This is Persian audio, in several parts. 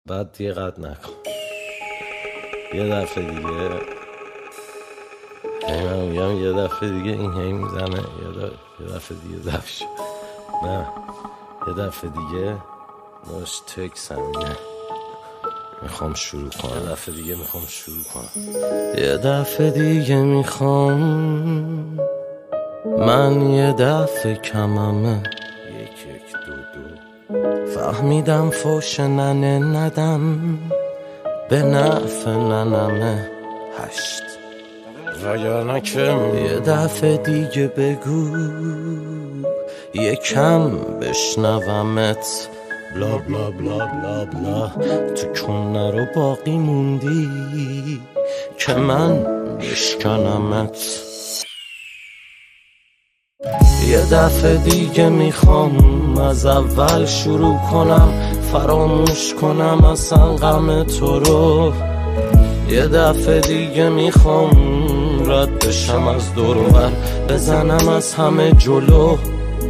بعد دیگه قد نکن. یه دفعه دیگه من میگم یه دفعه دیگه این هی میزنه، یه دفعه دیگه دفعه نه یه دفعه دیگه باش تکس همینه میخوام شروع کنم. یه دفعه دیگه میخوام شروع کنم. یه دفعه دیگه میخوام من یه دفعه کممه. 1 1 2 2 فهمیدم فوش ننه ندم به نفع ننمه. 8 وگرنه که یه دفعه دیگه بگو یکم بشنومت. بلا بلا بلا بلا بلا تو کنه رو باقی موندی که من بشکنمت. یه دفعه دیگه میخوام از اول شروع کنم، فراموش کنم اصلا غم تو رو. یه دفعه دیگه میخوام رد بشم از دور و بر، بزنم از همه جلو.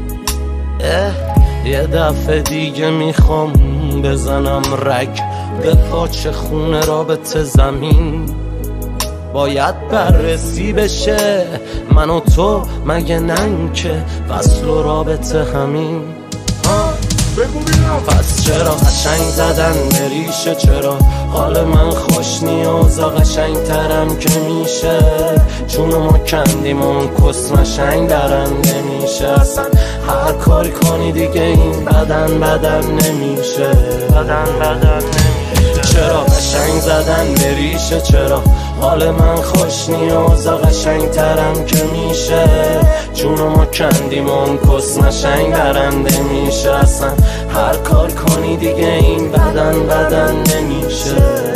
یه دفعه دیگه میخوام بزنم رگ به پاچه خونه رابطه زمین. باید بررسی بشه من و تو، مگه نن که وصل و رابطه همین. پس چرا قشنگ زدن به ریشه، چرا حال من خوش نیازا قشنگ ترم که میشه. چون ما کندیم اون کس مشنگ برنده میشه. اصلا هر کاری کنی دیگه این بدن نمیشه. چرا قشنگ زدن به ریشه، چرا حال من خوش نیازا قشنگ ترم که میشه. چون ما کندیم اون کس مشنگ برنده میشه. اصلا هر کار کنی دیگه این بدن نمیشه.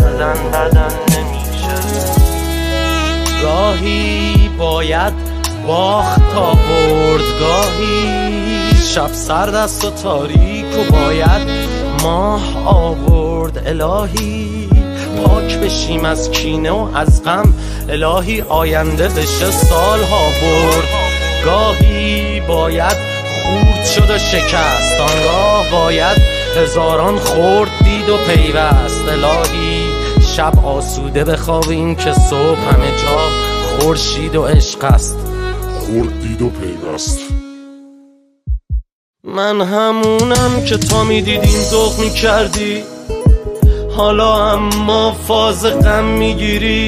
گاهی باید باخت تا برد، گاهی شب سرد است و تاریک و باید ماه آورد. الهی پاک بشیم از کینه و از غم، الهی آینده بشه سالها برد. گاهی باید خورد شد و شکست، آنگاه باید هزاران خورد دید و پیوست. الهی شب آسوده بخوابیم که صبح همه جا خورشید و عشق است، خورد دید و پیوست. من همونم که تا میدیدیم ذوق میکردی، حالا اما فاز غم میگیری.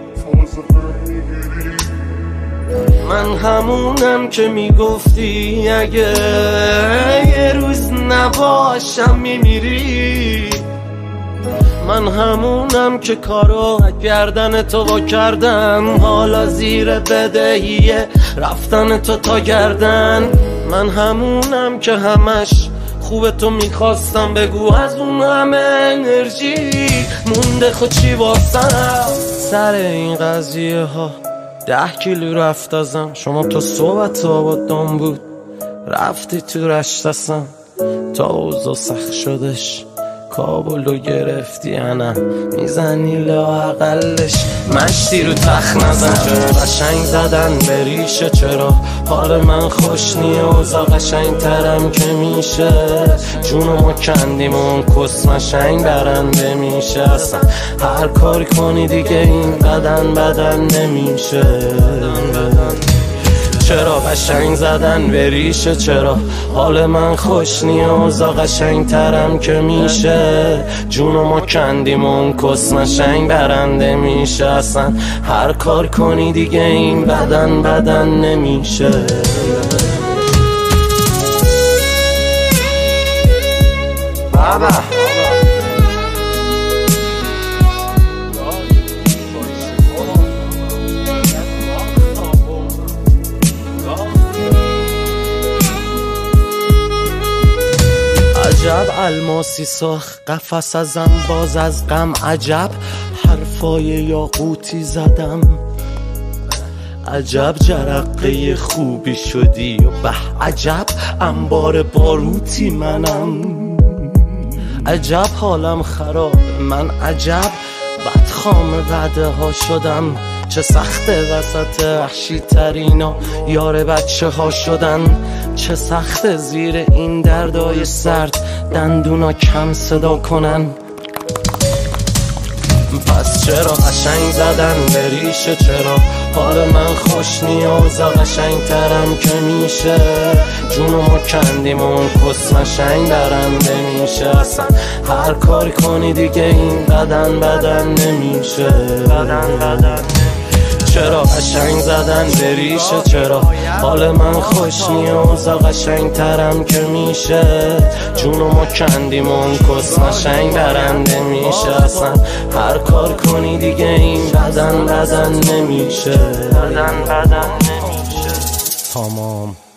من همونم که میگفتی اگه یه روز نباشم میمیری. من همونم که کارو گردن تو با کردم، حالا زیر بدهی رفتن تو تا گردن. من همونم که همش خوب تو میخواستم بگو از اون همه انرژی مونده خود چی واسم. سر این قضیه ها 10 کیلو رفت ازم. شما تو صحبت آبادان بود رفتی تو رشتسم، تا اوضاع سخت شدش کابلو گرفتی انم میزنی لااقلش مشتی رو تخت نزن. چرا قشنگ زدن به ریشه، چرا حال من خوش نیازا قشنگ ترم که میشه. جونو ما کندیم اون کس مشنگ برنده میشه. اصلا هر کاری کنی دیگه این بدن نمیشه. چرا قشنگ زدن به ریشه، چرا حال من خوش نیازا قشنگ ترم که میشه. جونو ما کندیم اون کس مشنگ برنده میشه. اصلا هر کار کنی دیگه این بدن نمیشه. بابا عجب الماسی ساخت قفس ازم باز از غم، عجب حرفای یاقوتی زدم، عجب جرقه خوبی شدی و به عجب انبار باروتی منم. عجب حالم خراب من، عجب بدخام وعده ها شدم. چه سخته وسط وحشی ترینا یار بچه ها شدن. چه سخته زیر این دردای سرد دندونا کم صدا کنن. پس چرا قشنگ زدن به ریشه؟ چرا حال من خوش نیازه قشنگ ترم که میشه؟ جونو ما کندیم و اون کس مشنگ درنده میشه. اصلا هر کاری کنی دیگه این بدن نمیشه. چرا قشنگ زدن به ریشه؟ چرا حال من خوش نیازه قشنگ ترم که میشه؟ جونو ما کندیم و اون کس مشنگ درنده میشه. اصلا هر کار کنی دیگه این بدن نمیشه. تمام.